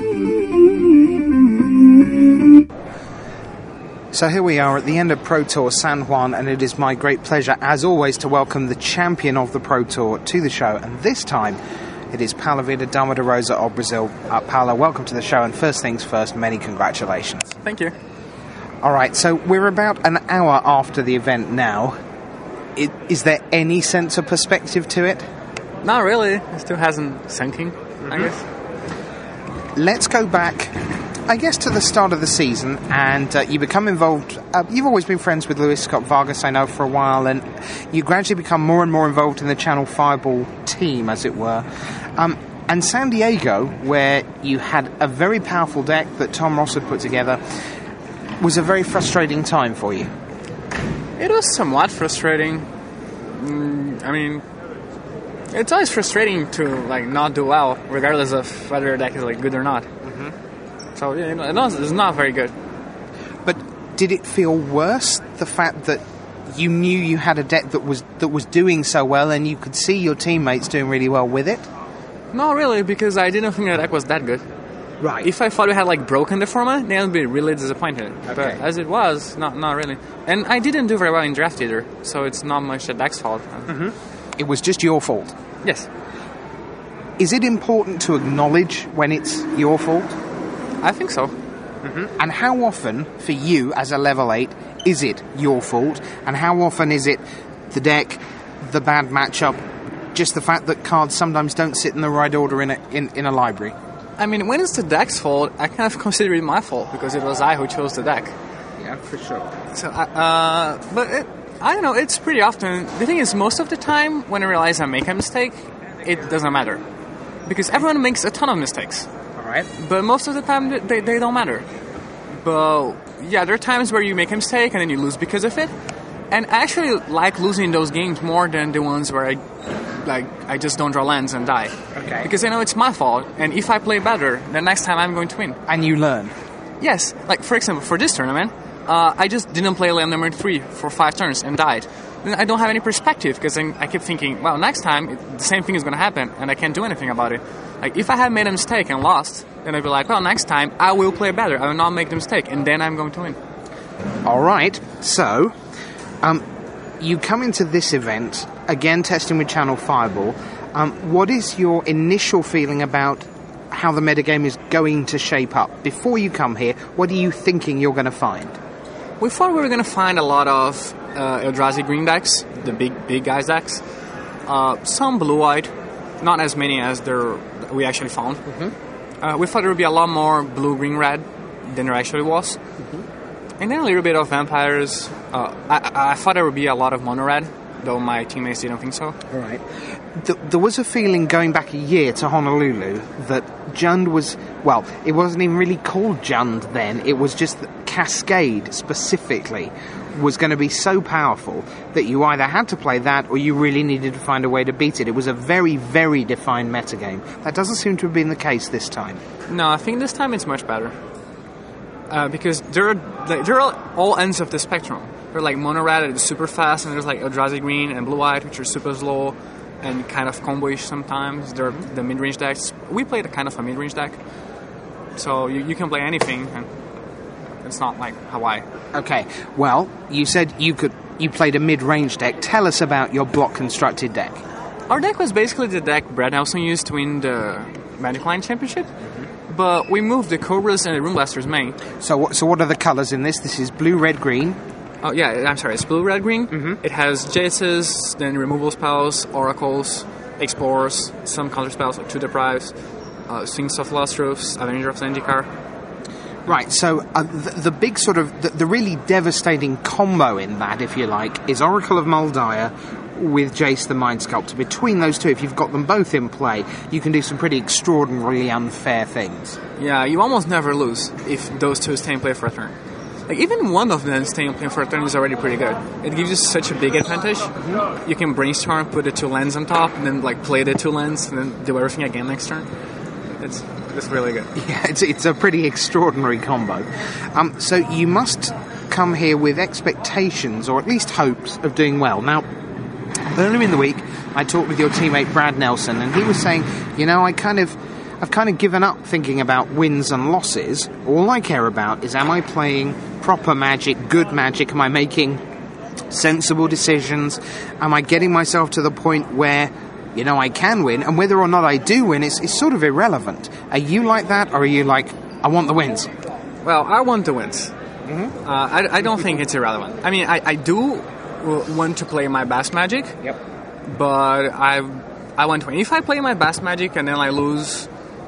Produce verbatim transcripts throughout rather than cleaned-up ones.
So here we are at the end of Pro Tour San Juan, and it is my great pleasure, as always, to welcome the champion of the Pro Tour to the show. And this time, it is Paula Vida Dama de Rosa of Brazil. Uh, Paula, welcome to the show, and first things first, many congratulations. Thank you. All right, so we're about an hour after the event now. It, is there any sense of perspective to it? Not really. It still hasn't sunk in, mm-hmm. I guess. Let's go back, I guess, to the start of the season, and uh, you become involved. Uh, you've always been friends with Luis Scott Vargas, I know, for a while, and you gradually become more and more involved in the Channel Fireball team, as it were. Um, and San Diego, where you had a very powerful deck that Tom Ross had put together, was a very frustrating time for you. It was somewhat frustrating. Mm, I mean, it's always frustrating to like not do well, regardless of whether your deck is like good or not. Mm-hmm. So yeah, it was, it's not very good. But did it feel worse, the fact that you knew you had a deck that was that was doing so well, and you could see your teammates doing really well with it? Not really, because I didn't think the deck was that good. Right. If I thought we had like broken the format, then I'd be really disappointed. Okay. But as it was, not not really. And I didn't do very well in draft either, so it's not much the deck's fault. Mm-hmm. It was just your fault. Yes. Is it important to acknowledge when it's your fault? I think so. Mm-hmm. And how often, for you as a level eight, is it your fault? And how often is it the deck, the bad matchup, just the fact that cards sometimes don't sit in the right order in a, in, in a library? I mean, when it's the deck's fault, I kind of consider it my fault, because it was I who chose the deck. Yeah, for sure. So, uh, but it, I don't know, it's pretty often. The thing is, most of the time, when I realize I make a mistake, it doesn't matter. Because everyone makes a ton of mistakes. Alright. But most of the time, they, they don't matter. But, yeah, there are times where you make a mistake and then you lose because of it. And I actually like losing those games more than the ones where I... like I just don't draw lands and die. Okay. Because I know it's my fault, and if I play better, the next time I'm going to win. And you learn. Yes. Like, for example, for this tournament, uh, I just didn't play land number three for five turns and died. Then I don't have any perspective, because I keep thinking, well, next time, it, the same thing is going to happen, and I can't do anything about it. Like, if I had made a mistake and lost, then I'd be like, well, next time, I will play better. I will not make the mistake, and then I'm going to win. All right. So, um... you come into this event, again testing with Channel Fireball. Um, what is your initial feeling about how the metagame is going to shape up? Before you come here, what are you thinking you're going to find? We thought we were going to find a lot of uh, Eldrazi green decks, the big big guys decks. Uh, some blue-white, not as many as there we actually found. Mm-hmm. Uh, we thought there would be a lot more blue-green-red than there actually was. Mm-hmm. And then a little bit of vampires. Uh, I, I thought there would be a lot of mono-red, though my teammates didn't think so. All right. Th- there was a feeling going back a year to Honolulu that Jund was, well, it wasn't even really called Jund then. It was just that Cascade, specifically, was going to be so powerful that you either had to play that or you really needed to find a way to beat it. It was a very, very defined metagame. That doesn't seem to have been the case this time. No, I think this time it's much better. Uh, because there are like, there are all ends of the spectrum. There are like mono red that is super fast, and there's like Eldrazi green and blue white, which are super slow and kind of combo-ish sometimes. There are the mid range decks. We played a kind of a mid range deck, so you, you can play anything, and it's not like Hawaii. Okay, well, you said you could you played a mid range deck. Tell us about your block constructed deck. Our deck was basically the deck Brad Nelson used to win the Magic Line Championship. But we moved the Cobras and the Rune Blasters main. So what, so what are the colours in this? This is blue, red, green. Oh, yeah, I'm sorry. It's blue, red, green. Mm-hmm. It has Jaces, then removal spells, oracles, explorers, some counter spells like Two Deprives, uh, Sphinx of Lostros, Avenger of Zendikar. Right, so uh, the, the big sort of, the, the really devastating combo in that, if you like, is Oracle of Muldiah with Jace the Mind Sculptor. Between those two, if you've got them both in play, you can do some pretty extraordinarily unfair things. Yeah, you almost never lose if those two stay in play for a turn. Like, even one of them staying in play for a turn is already pretty good. It gives you such a big advantage. Mm-hmm. You can brainstorm, put the two lands on top, and then like play the two lands, and then do everything again next turn. It's it's really good. Yeah, it's it's a pretty extraordinary combo. Um, so you must come here with expectations, or at least hopes, of doing well. Now, earlier in the week, I talked with your teammate Brad Nelson, and he was saying, you know, I kind of, I've kind of given up thinking about wins and losses. All I care about is, am I playing proper Magic, good Magic? Am I making sensible decisions? Am I getting myself to the point where, you know, I can win? And whether or not I do win is, is sort of irrelevant. Are you like that, or are you like, I want the wins? Well, I want the wins. Mm-hmm. Uh, I, I don't think it's irrelevant. I mean, I, I do want to play my best Magic. Yep. But I I want to win. If I play my best Magic and then I lose,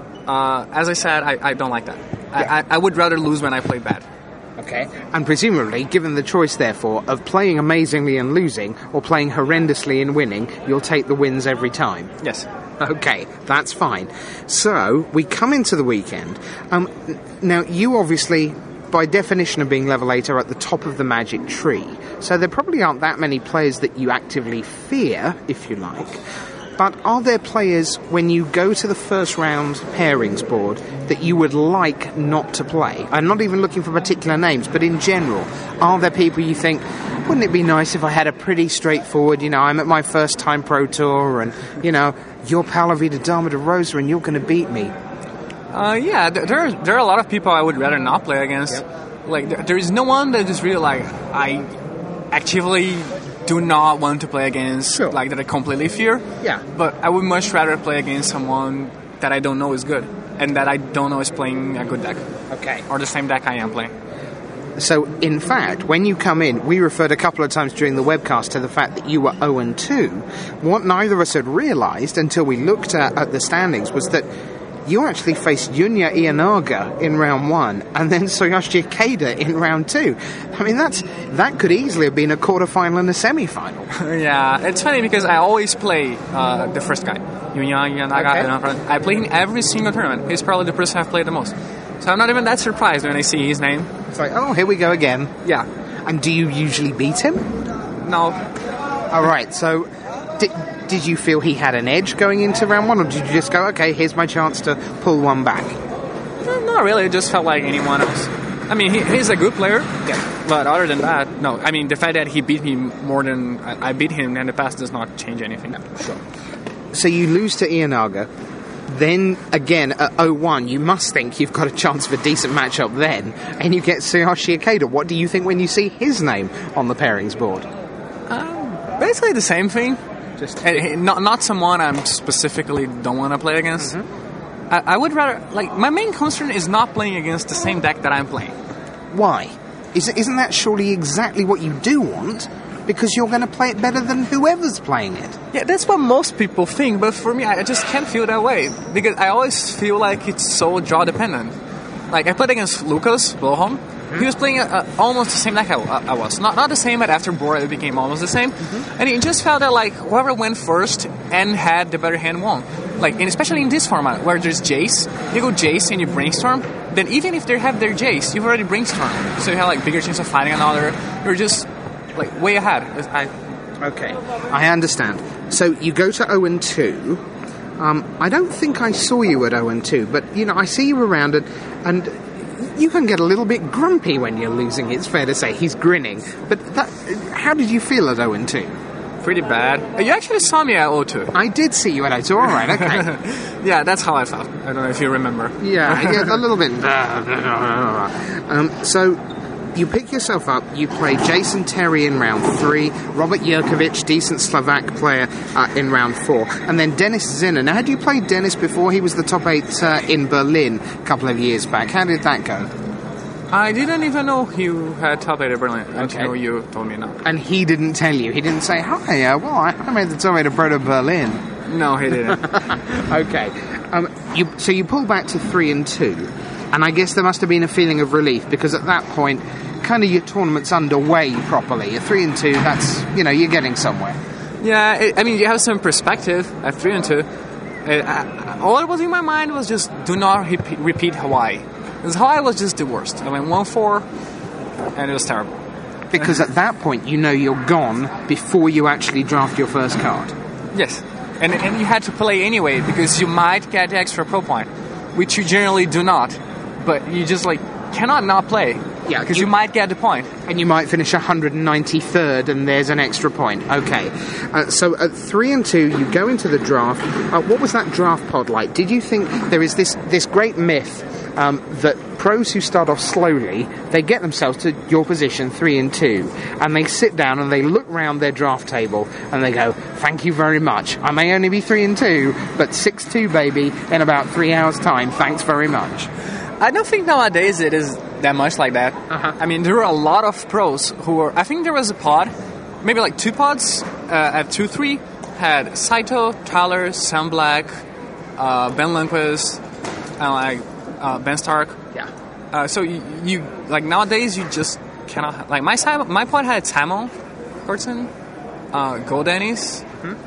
uh, as I said, I, I don't like that. Yeah. I, I, I would rather lose when I play bad. Okay. And presumably, given the choice, therefore, of playing amazingly and losing, or playing horrendously and winning, you'll take the wins every time. Yes. Okay, that's fine. So, we come into the weekend. Um, now, you obviously, by definition of being level eight, are at the top of the Magic tree. So there probably aren't that many players that you actively fear, if you like. But are there players, when you go to the first round pairings board, that you would like not to play? I'm not even looking for particular names, but in general, are there people you think, wouldn't it be nice if I had a pretty straightforward, you know, I'm at my first time Pro Tour, and, you know, you're Palavida Dama de Rosa and you're going to beat me? Uh, yeah, there are, there are a lot of people I would rather not play against. Yep. Like, there, there is no one that is really like, I actively do not want to play against, sure. like, that I completely fear. Yeah. But I would much rather play against someone that I don't know is good, and that I don't know is playing a good deck. Okay. Or the same deck I am playing. So, in fact, when you come in, we referred a couple of times during the webcast to the fact that you were oh and two. What neither of us had realised until we looked at, at the standings was that you actually faced Yunya Ienaga in round one, and then Tsuyoshi Ikeda in round two. I mean, that's that could easily have been a quarterfinal and a semi-final. Yeah, it's funny because I always play uh, the first guy, Yunya Ienaga. Okay. I play in every single tournament. He's probably the person I've played the most. So I'm not even that surprised when I see his name. It's like, oh, here we go again. Yeah. And do you usually beat him? No. All right, so did, did you feel he had an edge going into round one, or did you just go, okay, here's my chance to pull one back? No, not really. It just felt like anyone else. I mean, he, he's a good player. Yeah. But other than that, no. I mean, the fact that he beat me more than I, I beat him in the past does not change anything. No, sure. So you lose to Ienaga. Then, again, at oh one, you must think you've got a chance of a decent matchup then, and you get Tsuyoshi Ikeda. What do you think when you see his name on the pairings board? Um, basically the same thing. Just not not someone I'm specifically don't want to play against. Mm-hmm. I, I would rather, like, my main concern is not playing against the same deck that I'm playing. Why? Is, isn't that surely exactly what you do want? Because you're going to play it better than whoever's playing it. Yeah, that's what most people think, but for me, I just can't feel that way. Because I always feel like it's so draw-dependent. Like, I played against Lucas Blowholm. Mm-hmm. He was playing a, a, almost the same deck I, I was. Not not the same, but after board it became almost the same. Mm-hmm. And it just felt that, like, whoever went first and had the better hand won. Like, and especially in this format, where there's Jace, you go Jace and you brainstorm, then even if they have their Jace, you've already brainstormed. So you have, like, bigger chance of finding another. You're just... like, way ahead. I, okay, I understand. So you go to oh and two. Um, I don't think I saw you at oh and two, but, you know, I see you around, and, and you can get a little bit grumpy when you're losing, it's fair to say. He's grinning. But that, how did you feel at oh and two? Pretty bad. You actually saw me at oh two. I did see you at oh two, alright, okay. Yeah, that's how I felt. I don't know if you remember. Yeah, yeah, a little bit. um, so... you pick yourself up, you play Jason Terry in round three, Robert Jurkovic, decent Slovak player, uh, in round four, and then Dennis Zinner. Now, had you played Dennis before? He was the top eight uh, in Berlin a couple of years back. How did that go? I didn't even know you had top eight at Berlin okay. until you told me now. And he didn't tell you? He didn't say, hi, uh, well, I, I made the top eight of Pro to Berlin. No, he didn't. Okay. Um, you, so you pull back to three and two, and I guess there must have been a feeling of relief, because at that point, kind of your tournament's underway properly. At three and two, that's, you know, you're getting somewhere. Yeah, it, I mean, you have some perspective at three and two. It, I, all that was in my mind was just do not repeat, repeat Hawaii. Because Hawaii was just the worst. I went one four, and it was terrible. Because at that point, you know you're gone before you actually draft your first card. Yes. And, and you had to play anyway, because you might get the extra pro point, which you generally do not. But you just, like, cannot not play. Yeah, because you- you might get the point. And you might finish one hundred ninety-third, and there's an extra point. Okay. Uh, so at three and two, you go into the draft. Uh, what was that draft pod like? Did you think there is this this great myth um, that pros who start off slowly, they get themselves to your position three and two, and they sit down and they look round their draft table and they go, "Thank you very much. I may only be three and two, but six two, baby, in about three hours' time. Thanks very much." I don't think nowadays it is that much like that. Uh-huh. I mean, there were a lot of pros who were... I think there was a pod, maybe like two pods uh, at two three, had Saito, Tyler, Sam Black, uh, Ben Lundquist, and like uh, Ben Stark. Yeah. Uh, so you, you... Like, nowadays, you just cannot... Like, my side, my pod had Samo, Horton, uh, Gold Dennis.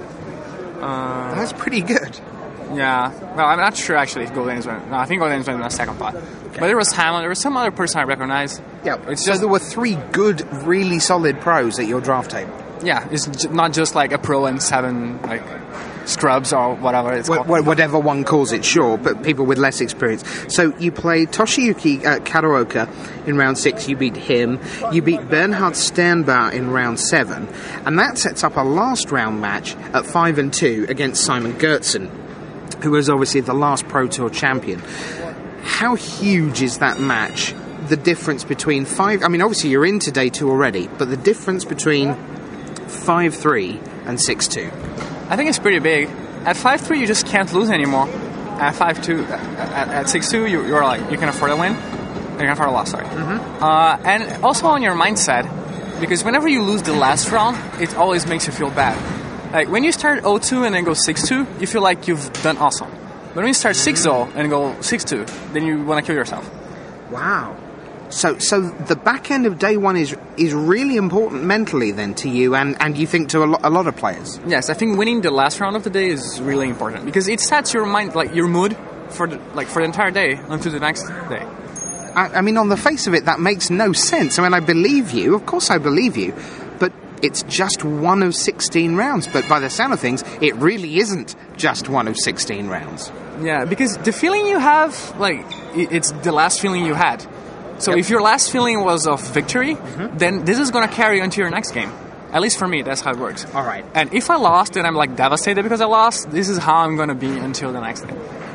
Uh, That's pretty good. Yeah, well, I'm not sure actually if Golden went. No, I think Golden went in the second pot. Okay. But there was Hamlin. There was some other person I recognized. Yeah, it's so just there were three good, really solid pros at your draft table. yeah. It's j- not just like a pro and seven like scrubs or whatever it's Wh- called. wh- whatever one calls it, sure, but people with less experience. So you played Toshiyuki uh, Karaoka in round six. You beat him. You beat Bernhard Sternbauer in round seven, and that sets up a last round match at five and two against Simon Gertzen, who was obviously the last Pro Tour champion. How huge is that match? The difference between five... I mean, obviously you're into day two already, but the difference between five three and six two. I think it's pretty big. At five three, you just can't lose anymore. At five two, at, at six two, you, you're like you can afford a win. You can afford a loss. Sorry. Mm-hmm. Uh, and also on your mindset, because whenever you lose the last round, it always makes you feel bad. Like, when you start oh two and then go six two, you feel like you've done awesome. But when you start six oh and go six two, then you want to kill yourself. Wow. So so the back end of day one is is really important mentally then to you, and, and you think to a, lo- a lot of players. Yes, I think winning the last round of the day is really important, because it sets your mind, like your mood, for the, like for the entire day until the next day. I, I mean, on the face of it, that makes no sense. I mean, I believe you. Of course I believe you. But it's just one of sixteen rounds. But by the sound of things, it really isn't just one of sixteen rounds. Yeah, because the feeling you have, like, it's the last feeling you had. So Yep. if your last feeling was of victory, mm-hmm. then this is going to carry on to your next game. At least for me, that's how it works. All right. And if I lost and I'm, like, devastated because I lost, this is how I'm going to be until the next day.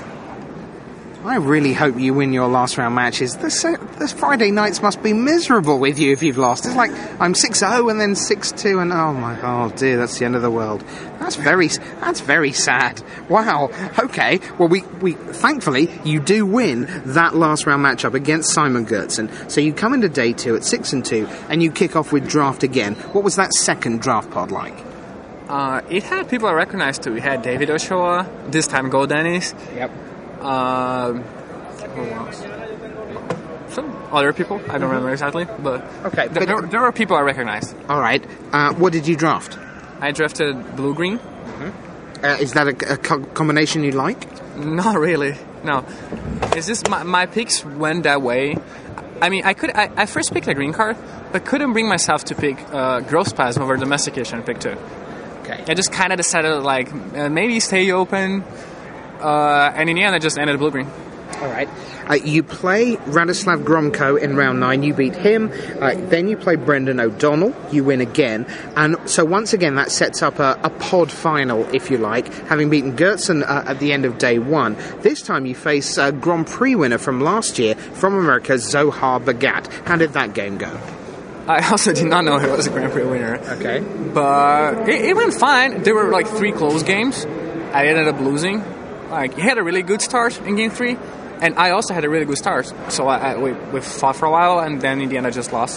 I really hope you win your last round matches. This, this Friday nights must be miserable with you if you've lost. It's like I'm six oh and then six two and oh my oh dear, that's the end of the world. That's very that's very sad. Wow. Okay. Well, we, we thankfully you do win that last round matchup against Simon Gertzen. So you come into day two at six and two and you kick off with draft again. What was that second draft pod like? Uh, it had people I recognized too. We had David Ochoa, this time Gold Dennis. Yep. Um, who else? Some other people. I don't remember exactly, but okay. Th- but there, there were people I recognized. All right. Uh, what did you draft? I drafted blue green. Mm-hmm. Uh, is that a, a co- combination you like? Not really. No. It's just my, my picks went that way. I mean, I could. I, I first picked a green card, but couldn't bring myself to pick uh, growth spasm over domestication pick two. Okay. I just kind of decided like uh, maybe stay open. Uh, and in the end, I just ended blue-green. All right. Uh, you play Radoslav Gromko in round nine. You beat him. Uh, then you play Brendan O'Donnell. You win again. And so once again, that sets up a, a pod final, if you like, having beaten Gertzen uh, at the end of day one. This time you face a Grand Prix winner from last year, from America, Zohar Bagat. How did that game go? I also did not know he was a Grand Prix winner. Okay. But it, it went fine. There were like three close games. I ended up losing. Like, he had a really good start in game three, and I also had a really good start. So I, I, we, we fought for a while, and then in the end I just lost.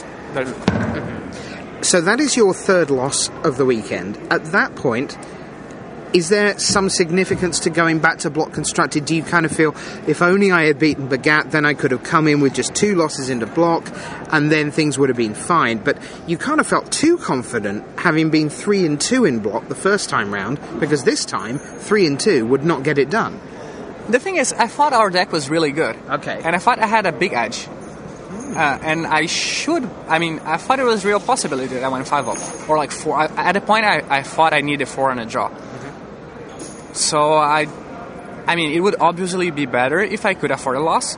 So that is your third loss of the weekend. At that point, is there some significance to going back to block constructed? Do you kind of feel, if only I had beaten Bagat, then I could have come in with just two losses into block, and then things would have been fine? But you kind of felt too confident, having been three and two in block the first time round, because this time three and two would not get it done. The thing is, I thought our deck was really good. Okay. And I thought I had a big edge. Uh, and I should, I mean, I thought it was a real possibility that I went five up. Or like four. I, at a point, I, I thought I needed four and a draw. So I, I mean, it would obviously be better if I could afford a loss.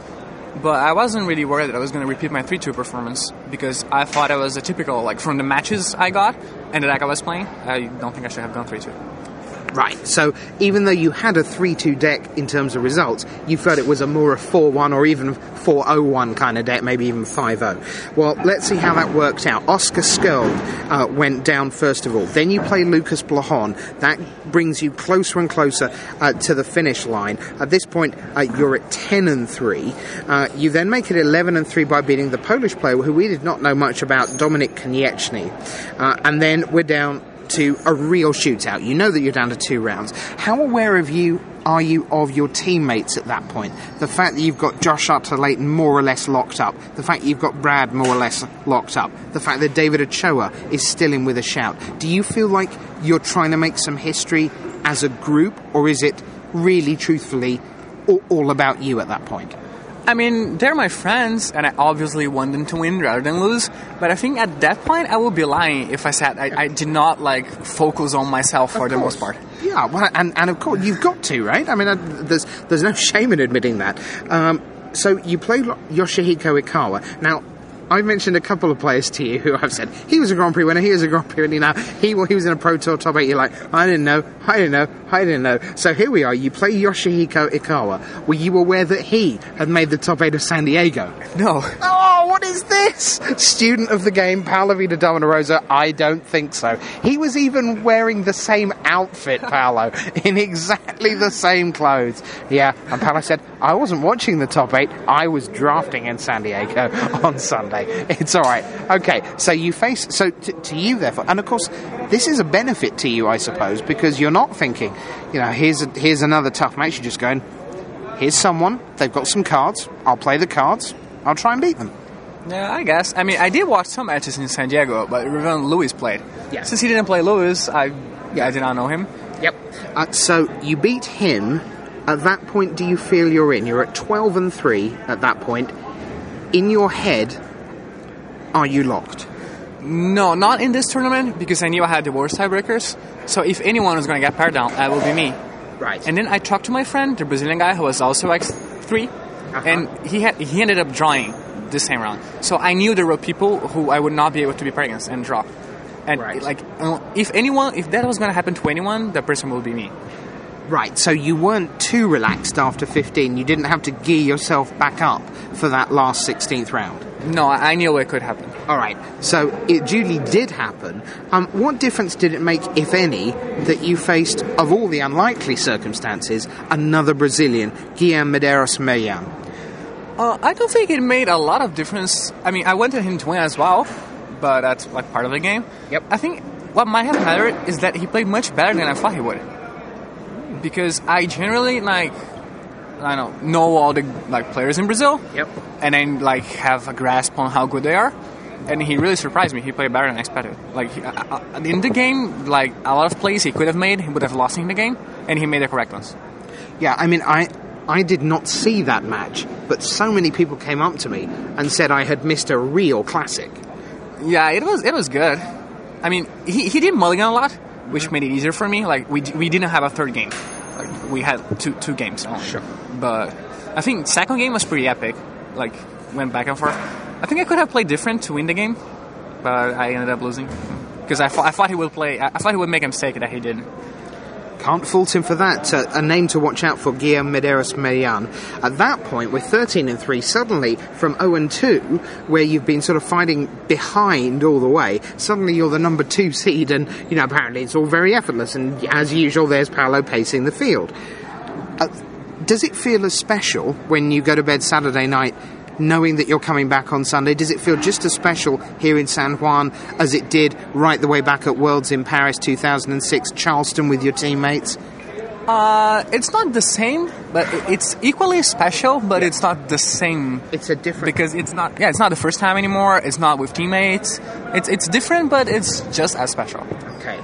But I wasn't really worried that I was going to repeat my three two performance because I thought it was a typical, like, from the matches I got and the deck I was playing, I don't think I should have gone three two. Right, so even though you had a three two deck in terms of results, you felt it was a more a four one or even four oh one kind of deck, maybe even five oh. Well, let's see how that worked out. Oscar Skirl uh, went down first of all. Then you play Lucas Blahon. That brings you closer and closer uh, to the finish line. At this point, uh, you're at ten and three. Uh, you then make it eleven and three by beating the Polish player, who we did not know much about, Dominik Konieczny. Uh, and then we're down to a real shootout. You know that you're down to two rounds. How aware of you are you of your teammates at that point? The fact that you've got Josh Utter-Layton more or less locked up, the fact that you've got Brad more or less locked up, the fact that David Ochoa is still in with a shout. Do you feel like you're trying to make some history as a group, or is it really, truthfully, all, all about you at that point? I mean, they're my friends, and I obviously want them to win rather than lose. But I think at that point, I would be lying if I said I, I did not, like, focus on myself for the most part. Yeah, well, and, and of course, you've got to, right? I mean, uh, there's there's no shame in admitting that. Um, so you played Yoshihiko Ikawa. Now, I've mentioned a couple of players to you who I've said, he was a Grand Prix winner, he was a Grand Prix winner, now he, well, he was in a Pro Tour top eight. You're like, I didn't know, I didn't know, I didn't know. So here we are, you play Yoshihiko Ikawa. Were you aware that he had made the top eight of San Diego? No. Oh, what is this? Student of the game, Paolo Vidadomino Rosa? I don't think so. He was even wearing the same outfit, Paolo, in exactly the same clothes. Yeah, and Paolo said, I wasn't watching the top eight, I was drafting in San Diego on Sunday. It's all right. Okay, so you face... So t- to you, therefore... And, of course, this is a benefit to you, I suppose, because you're not thinking, you know, here's a, here's another tough match. You're just going, here's someone, they've got some cards, I'll play the cards, I'll try and beat them. Yeah, I guess. I mean, I did watch some matches in San Diego, but when Lewis played. Yeah. Since he didn't play Lewis, I, yeah, I did not know him. Yep. Uh, so you beat him. At that point, do you feel you're in? You're at twelve and three at that point. In your head... Are you locked? No, not in this tournament, because I knew I had the worst tiebreakers. So if anyone was going to get paired down, it will be me. Right. And then I talked to my friend, the Brazilian guy, who was also X three, uh-huh. and he had he ended up drawing this same round. So I knew there were people who I would not be able to be paired against and draw. And right. like, if anyone, if that was going to happen to anyone, that person will be me. Right, so you weren't too relaxed after fifteen. You didn't have to gear yourself back up for that last sixteenth round. No, I knew it could happen. All right, so it duly did happen. Um, what difference did it make, if any, that you faced, of all the unlikely circumstances, another Brazilian, Guilherme Medeiros Meillan? Uh, I don't think it made a lot of difference. I mean, I wanted him to win as well, but that's like part of the game. Yep. I think what might have mattered is that he played much better than I thought he would. Because I generally, like, I don't know, know all the like players in Brazil. Yep. And then, like, have a grasp on how good they are. And he really surprised me. He played better than I expected. Like, he, uh, in the game, like, a lot of plays he could have made, he would have lost in the game, and he made the correct ones. Yeah, I mean, I I did not see that match, but so many people came up to me and said I had missed a real classic. Yeah, it was it was good. I mean, he, he did mulligan a lot, which made it easier for me. Like, we we didn't have a third game. Like, we had two two games only. Sure. But I think second game was pretty epic. Like, went back and forth. I think I could have played different to win the game, but I ended up losing. Because I, th- I thought he would play... I thought he would make a mistake that he didn't. Can't fault him for that. Uh, a name to watch out for, Guilherme Medeiros Meillan. At that point, with thirteen and three, suddenly from oh and two, where you've been sort of fighting behind all the way, suddenly you're the number two seed, and, you know, apparently it's all very effortless, and as usual, there's Paolo pacing the field. Uh, does it feel as special when you go to bed Saturday night knowing that you're coming back on Sunday? Does it feel just as special here in San Juan as it did right the way back at Worlds in Paris two thousand six, Charleston with your teammates? Uh, it's not the same, but it's equally special, but it's not the same. It's a different... Because it's not, yeah, it's not the first time anymore, it's not with teammates. It's it's different, but it's just as special. Okay.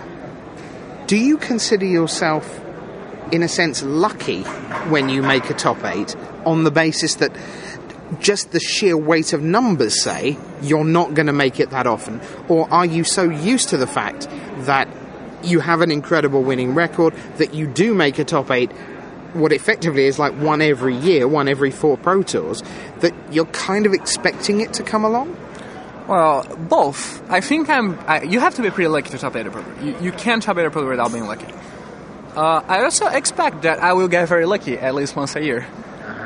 Do you consider yourself, in a sense, lucky when you make a top eight on the basis that just the sheer weight of numbers say you're not going to make it that often? Or are you so used to the fact that you have an incredible winning record that you do make a top eight what effectively is like one every year, one every four Pro Tours, that you're kind of expecting it to come along? Well, both. I think I'm... I, you have to be pretty lucky to top eight Pro Tour. You, you can't top eight Pro Tour without being lucky. Uh, I also expect that I will get very lucky at least once a year.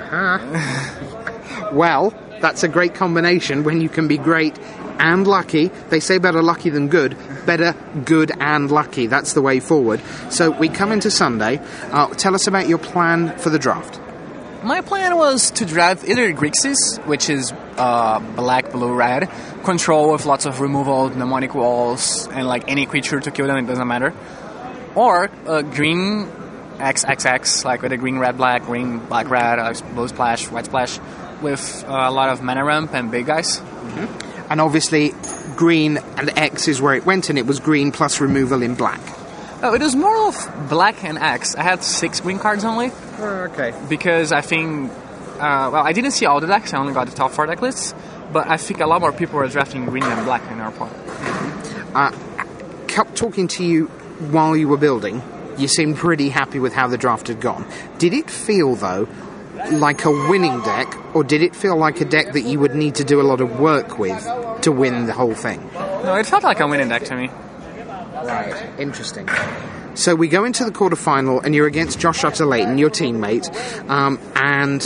Uh-huh. Well, that's a great combination when you can be great and lucky. They say better lucky than good. Better good and lucky. That's the way forward. So we come into Sunday. Uh, tell us about your plan for the draft. My plan was to draft either Grixis, which is uh, black, blue, red, control with lots of removal, mnemonic walls, and like any creature to kill them, it doesn't matter. Or uh, green triple X, like with a green, red, black, green, black, red, uh, blue splash, white splash, with uh, a lot of mana ramp and big guys. Mm-hmm. And obviously, green and X is where it went, and it was green plus removal in black. Oh, it was more of black and X. I had six green cards only. Oh, okay. Because I think, uh, well, I didn't see all the decks. I only got the top four deck lists. But I think a lot more people were drafting green than black in our point. Uh, talking to you while you were building, you seemed pretty happy with how the draft had gone. Did it feel, though, like a winning deck, or did it feel like a deck that you would need to do a lot of work with to win the whole thing? No, it felt like a winning deck to me. Right, interesting. So we go into the quarterfinal, and you're against Josh Utter-Leyton, your teammate, um, and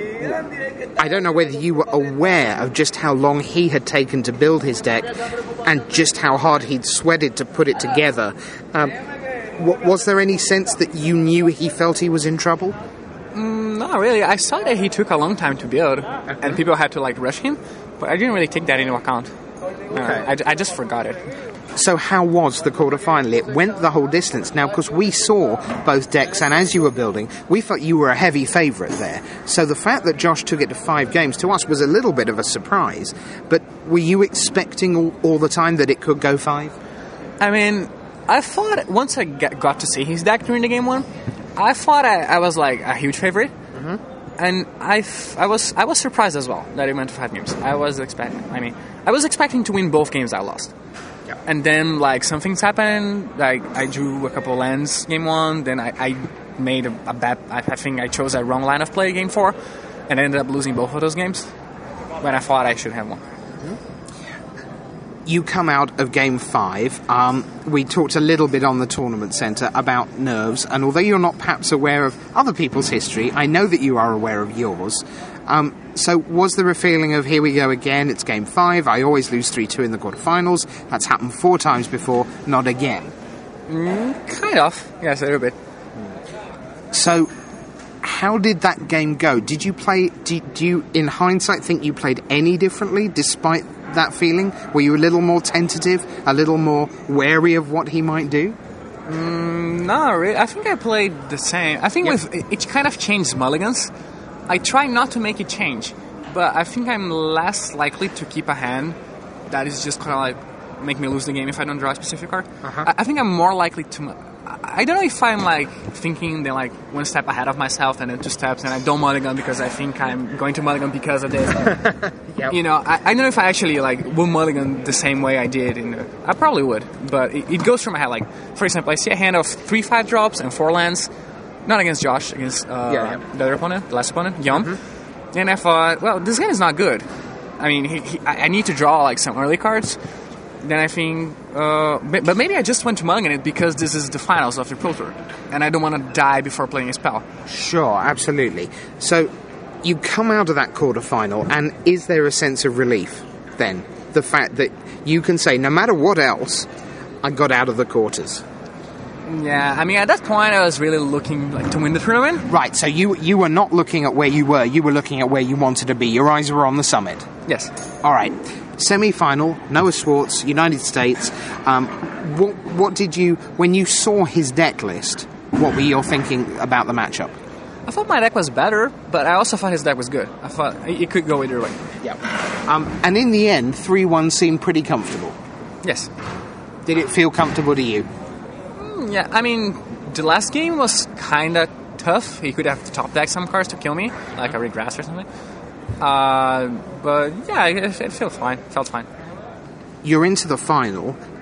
I don't know whether you were aware of just how long he had taken to build his deck, and just how hard he'd sweated to put it together. Um, w- was there any sense that you knew he felt he was in trouble? Mm, not really. I saw that he took a long time to build, okay. and people had to like rush him, but I didn't really take that into account. Okay. Uh, I, I just forgot it. So how was the quarterfinal? It went the whole distance. Now, because we saw both decks, and as you were building, we thought you were a heavy favourite there. So the fact that Josh took it to five games, to us, was a little bit of a surprise. But were you expecting all, all the time that it could go five? I mean, I thought, once I get, got to see his deck during the game one, I thought I, I was like a huge favourite. Mm-hmm. And I, f- I was I was surprised as well that it went to five games. I was expecting, I mean, I was expecting to win both games I lost. Yeah. And then, like, some things happened. Like, I drew a couple lands game one. Then I, I made a, a bad... I, I think I chose a wrong line of play game four. And ended up losing both of those games. When I thought I should have won. You come out of game five. Um, we talked a little bit on the tournament centre about nerves. And although you're not perhaps aware of other people's history, I know that you are aware of yours. Um, so was there a feeling of, here we go again, it's game five, I always lose three two in the quarterfinals, that's happened four times before, not again? Mm, kind of, yes, a little bit. So, how did that game go? Did you play, do, do you, in hindsight, think you played any differently, despite that feeling? Were you a little more tentative, a little more wary of what he might do? Mm, no, really. I think I played the same. I think yep. with it, it kind of changed mulligans. I try not to make it change, but I think I'm less likely to keep a hand that is just kind of like make me lose the game if I don't draw a specific card. Uh-huh. I, I think I'm more likely to... I don't know if I'm like thinking then like one step ahead of myself and then two steps and I don't mulligan because I think I'm going to mulligan because of this. Yep. You know, I, I don't know if I actually like will mulligan the same way I did. In the, I probably would, but it, it goes through my head. Like, for example, I see a hand of three five drops and four lands. Not against Josh, against uh, yeah, yeah. the other opponent, the last opponent, Yum. Mm-hmm. And I thought, well, this guy is not good. I mean, he, he, I need to draw like some early cards. Then I think, uh, but maybe I just went to mulligan it because this is the finals of the Pro Tour, and I don't want to die before playing a spell. Sure, absolutely. So you come out of that quarterfinal, and is there a sense of relief then? The fact that you can say, no matter what else, I got out of the quarters. Yeah, I mean, at that point, I was really looking like to win the tournament. Right, so you you were not looking at where you were, you were looking at where you wanted to be. Your eyes were on the summit. Yes. All right. Semi-final, Noah Schwartz, United States. Um, what, what did you, when you saw his deck list, what were you thinking about the matchup? I thought my deck was better, but I also thought his deck was good. I thought it could go either way. Yeah. Um, and in the end, three one seemed pretty comfortable. Yes. Did it feel comfortable to you? Yeah, I mean, the last game was kind of tough. He could have top deck some cards to kill me, like a Regress or something. Uh, but yeah, it, it felt fine. Felt fine. You're into the final.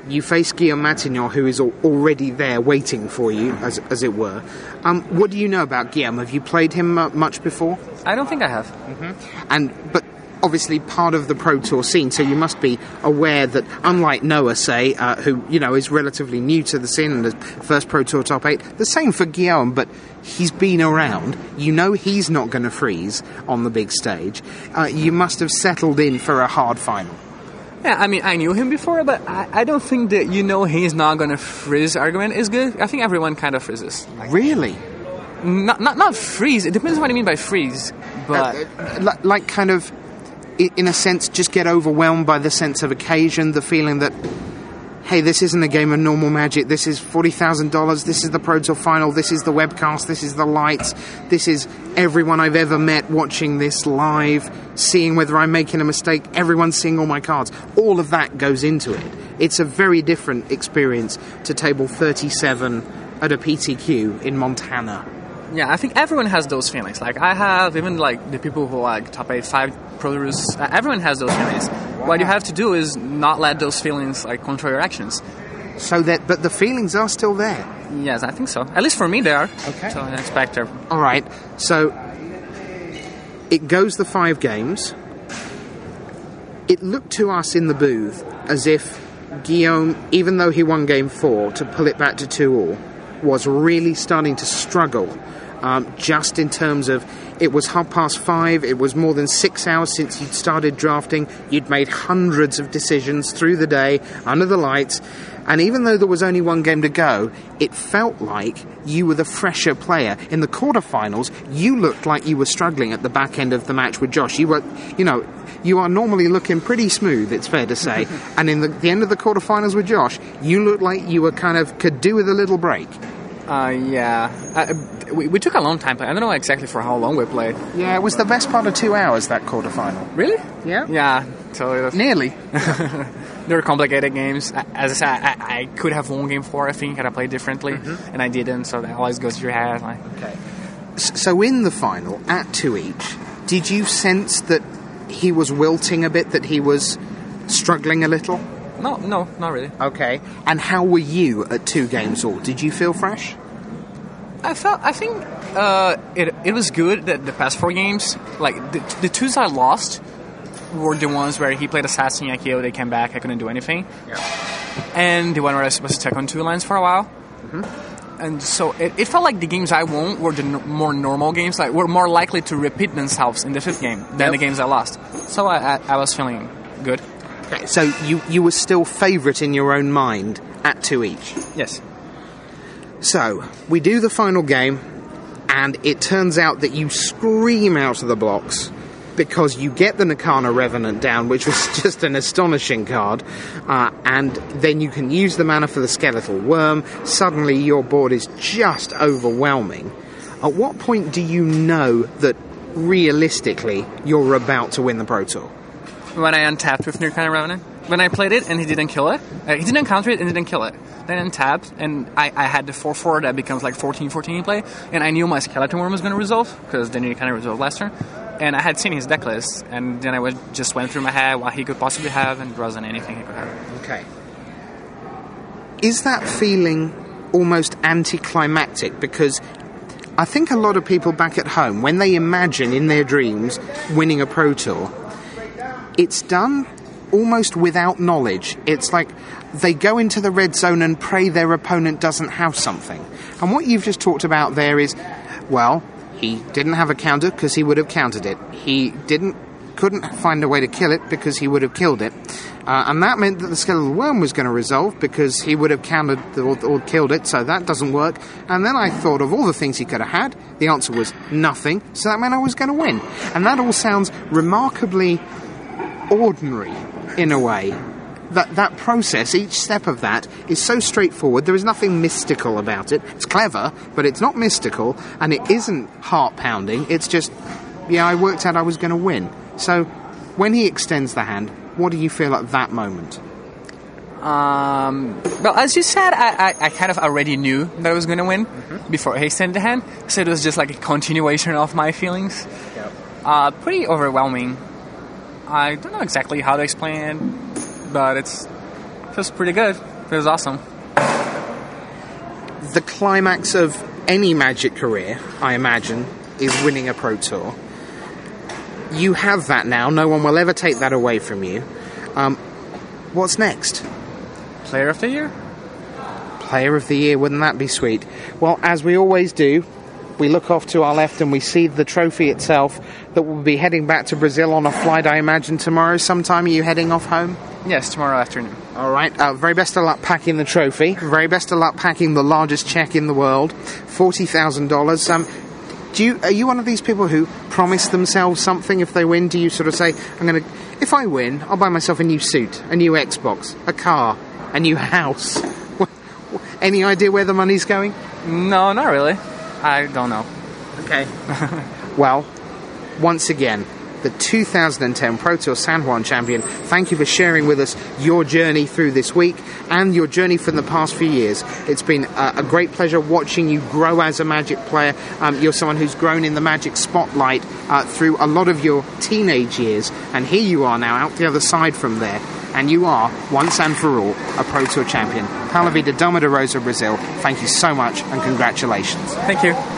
You face Guillaume Matignon, who is al- already there waiting for you, as as it were. Um, what do you know about Guillaume? Have you played him uh, much before? I don't think I have. Mm-hmm. And but obviously part of the Pro Tour scene, so you must be aware that, unlike Noah, say, uh, who you know is relatively new to the scene and the first Pro Tour top eight, the same for Guillaume, but he's been around. You know he's not going to freeze on the big stage. Uh, you must have settled in for a hard final. Yeah, I mean, I knew him before, but I, I don't think that you know he's not going to freeze argument is good. I think everyone kind of freezes. Really? Not, not not freeze. It depends on what you mean by freeze. But uh, uh, like, like kind of, in a sense, just get overwhelmed by the sense of occasion, the feeling that, hey, this isn't a game of normal Magic, this is forty thousand dollars, this is the Pro Tour final, this is the webcast, this is the lights, this is everyone I've ever met watching this live, seeing whether I'm making a mistake, everyone's seeing all my cards. All of that goes into it. It's a very different experience to table thirty-seven at a P T Q in Montana. Yeah, I think everyone has those feelings. Like, I have, even, like, the people who, like, top eight, five Pro Tours, uh, everyone has those feelings. Wow. What you have to do is not let those feelings, like, control your actions. So that, but the feelings are still there? Yes, I think so. At least for me, they are. Okay. So I expect them. All right, so it goes the five games. It looked to us in the booth as if Guillaume, even though he won game four, to pull it back to two all, was really starting to struggle. Um, just in terms of, it was half past five, it was more than six hours since you'd started drafting, you'd made hundreds of decisions through the day, under the lights, and even though there was only one game to go, it felt like you were the fresher player. In the quarterfinals, you looked like you were struggling at the back end of the match with Josh. You were, you know, you are normally looking pretty smooth, it's fair to say, and in the, the end of the quarterfinals with Josh, you looked like you were kind of, could do with a little break. Uh, yeah. Uh, we, we took a long time. I don't know exactly for how long we played. Yeah, it was the best part of two hours, that quarterfinal. Really? Yeah. Yeah. So it was nearly. They were complicated games. As I said, I, I could have won game four, I think, had I played differently, mm-hmm. and I didn't, so that always goes to your head. Like. Okay. So in the final, at two each, did you sense that he was wilting a bit, that he was struggling a little? No, no, not really. Okay. And how were you at two games all? Did you feel fresh? I felt, I think uh, it it was good that the past four games, like the, the twos I lost were the ones where he played Assassin, Yakio, they came back, I couldn't do anything. Yeah. And the one where I was stuck on two lines for a while. Mm-hmm. And so it, it felt like the games I won were the n- more normal games, like were more likely to repeat themselves in the fifth game than yep. the games I lost. So I, I, I was feeling good. Okay, so you, you were still favourite in your own mind at two each? Yes. So, we do the final game, and it turns out that you scream out of the blocks because you get the Nakana Revenant down, which was just an astonishing card, uh, and then you can use the mana for the Skeletal Worm. Suddenly your board is just overwhelming. At what point do you know that, realistically, you're about to win the Pro Tour? When I untapped with Nakana Revenant. When I played it and he didn't kill it, uh, he didn't counter it and didn't kill it. Then untapped, and I, I had the four four that becomes like fourteen fourteen in play, and I knew my Skeleton Worm was going to resolve, because then he kind of resolved last turn. And I had seen his deck list, and then I was, just went through my head what he could possibly have, and there wasn't anything he could have. Okay. Is that feeling almost anticlimactic? Because I think a lot of people back at home, when they imagine in their dreams winning a Pro Tour, it's done almost without knowledge. It's like they go into the red zone and pray their opponent doesn't have something. And what you've just talked about there is, well, he didn't have a counter because he would have countered it. He didn't, couldn't find a way to kill it because he would have killed it. Uh, and that meant that the Skeletal Worm was going to resolve because he would have countered or, or killed it, so that doesn't work. And then I thought of all the things he could have had. The answer was nothing, so that meant I was going to win. And that all sounds remarkably ordinary, in a way. That that process, each step of that, is so straightforward. There is nothing mystical about it. It's clever, but it's not mystical, and it isn't heart-pounding. It's just, yeah, I worked out I was going to win. So, when he extends the hand, what do you feel at that moment? Um, well, as you said, I, I, I kind of already knew that I was going to win mm-hmm. before he extended the hand, so it was just like a continuation of my feelings. Yep. Uh, pretty overwhelming. I don't know exactly how to explain it, but it's feels pretty good. It was awesome. The climax of any Magic career, I imagine, is winning a Pro Tour. You have that now. No one will ever take that away from you. Um, what's next? Player of the Year? Player of the Year, wouldn't that be sweet? Well, as we always do, we look off to our left and we see the trophy itself that will be heading back to Brazil on a flight, I imagine, tomorrow sometime. Are you heading off home? Yes, tomorrow afternoon. All right. Uh, very best of luck packing the trophy. Very best of luck packing the largest check in the world, forty thousand dollars. Um, do you, are you one of these people who promise themselves something if they win? Do you sort of say, I'm going to, if I win, I'll buy myself a new suit, a new Xbox, a car, a new house? Any idea where the money's going? No, not really. I don't know. Okay. Well, once again, the two thousand ten Pro Tour San Juan champion, thank you for sharing with us your journey through this week and your journey from the past few years. It's been a, a great pleasure watching you grow as a Magic player. Um, you're someone who's grown in the Magic spotlight uh, through a lot of your teenage years, and here you are now out the other side from there, and you are, once and for all, a Pro Tour champion. Pala Vida, Dama de Rosa, Brazil, thank you so much and congratulations. Thank you.